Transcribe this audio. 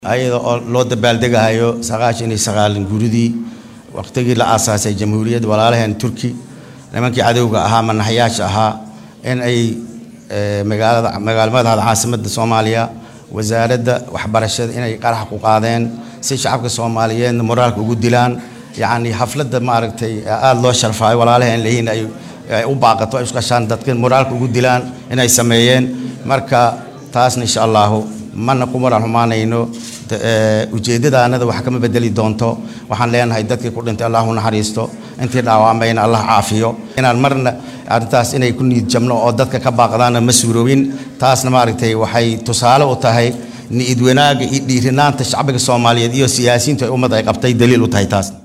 ayadoo loo dabaaldegayo saqaashin saqaalin guridii waqtigii la aasaasay jamhuuriyadda walaalahan Turki nimankii cadawga ahaa manaxyaasha ahaa in ay magaalada caasimadda Soomaaliya wasaaradda waxbarashada inay qarax ku qaadeen si shacabka Soomaaliyeed moraalka ugu dilaan yani xafladda maaragtay aad loo sharfay walaalahan leeyin ay u baaqato isku qashan dadka moraalka ugu dilaan inay sameeyeen marka taasna insha Allah mana ku moral xumaanayno ujeedadaanada wax kama bedeli doonto waxaan leenahay dadkii ku dhintay Allahu naxariisto intii dhaawamayna Allah caafiyo inaan marna arrintaas inay ku niid jamno oo dadka ka baaqdaan ma suurowin taasna maaragtay waxay tusaale u tahay niid wanaaga iyo dhiirinaanta shacabka Soomaaliyeed iyo siyaasiyiinta ummadda ay qabtay daliil u tahay taas